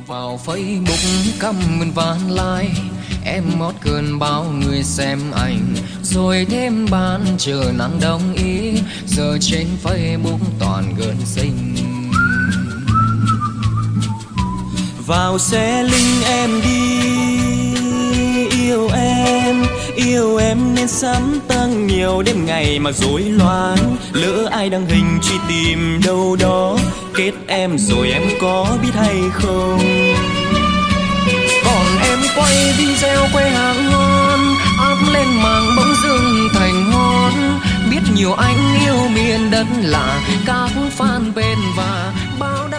Vào Facebook comment ván like, em mót cơn bao người xem ảnh, rồi thêm bán chờ nắng đồng ý. Giờ trên Facebook toàn gơn xinh. Vào xe link em đi, yêu em nên sắm tăng nhiều đêm ngày mà rối loạn. Lỡ ai đăng hình truy tìm đâu đó, kết em rồi em có biết hay không? Còn em quay video quay hàng ngon, up lên mạng bỗng dưng thành hot. Biết nhiều anh yêu miền đất lạ, các fan bên và bao